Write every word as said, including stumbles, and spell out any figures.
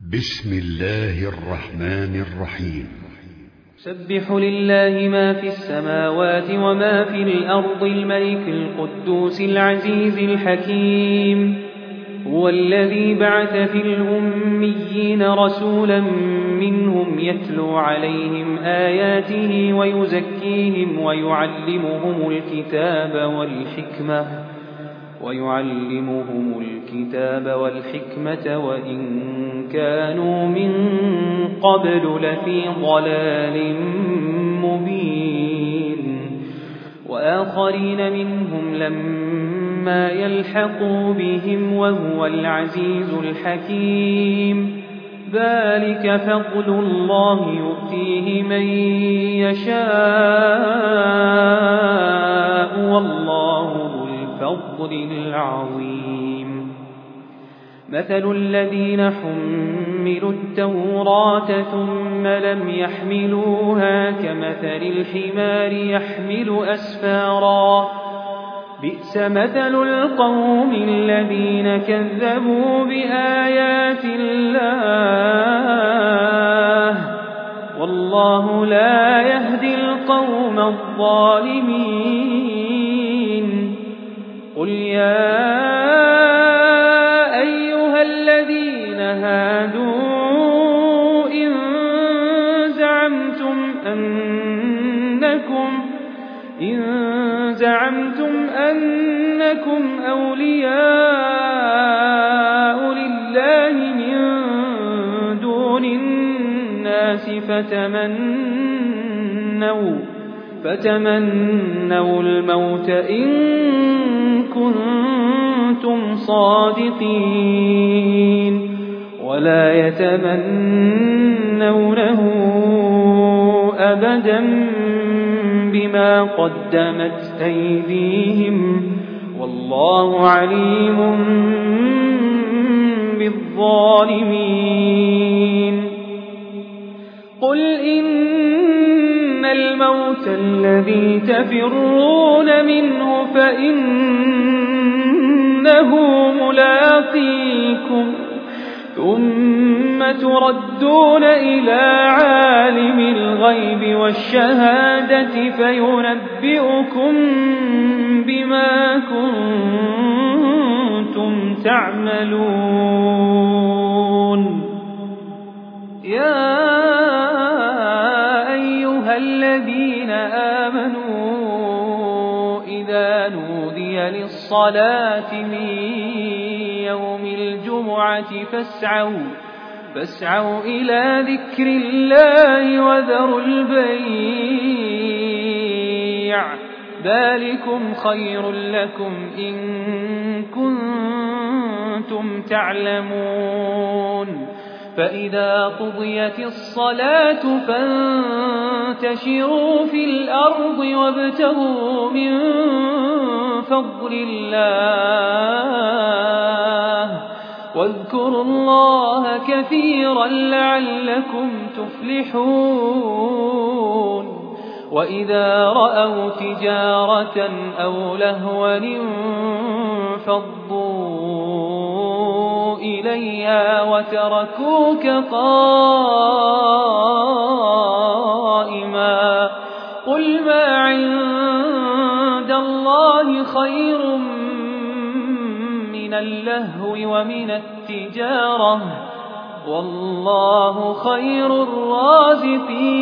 بسم الله الرحمن الرحيم. سبح لله ما في السماوات وما في الأرض الملك القدوس العزيز الحكيم. هو الذي بعث في الأميين رسولا منهم يتلو عليهم آياته ويزكيهم ويعلمهم الكتاب والحكمة ويعلمهم الكتاب والحكمة وإن كانوا من قبل لفي ضلال مبين. وآخرين منهم لما يلحقوا بهم وهو العزيز الحكيم. ذلك فضل الله يؤتيه من يشاء والله ذو الفضل العظيم. مثل الذين حملوا التوراة ثم لم يحملوها كمثل الحمار يحمل أسفارا بئس مثل القوم الذين كذبوا بآيات الله والله لا يهدي القوم الظالمين. قل يا أيها الذين هادوا إن زعمتم أنكم إن زعمتم أنكم أولياء لله من دون الناس فتمنوا فتمنوا الموت إن كنتم صادقين ولا يتمنونه أبدا بما قدمت أيديهم والله عليم بالظالمين. قل إن الموت الذي تفرون منه فإنه ملاقيكم ثم تردون إلى عالم الغيب والشهادة فينبئكم بما كنتم تعملون. يا أيها الذين آمنوا إذا نودي للصلاة من يوم الجمعة فاسعوا فاسعوا إلى ذكر الله وذروا البيع ذلكم خير لكم إن كنتم تعلمون. فإذا قضيت الصلاة فانتشروا في الأرض وابتغوا من فضل الله واذكروا الله كثيرا لعلكم تفلحون. وإذا رأوا تجارة أو لهوا انفضوا إليها وتركوك قائما قل ما عند الله خير من اللهو ومن التجارة والله خير الرازقين.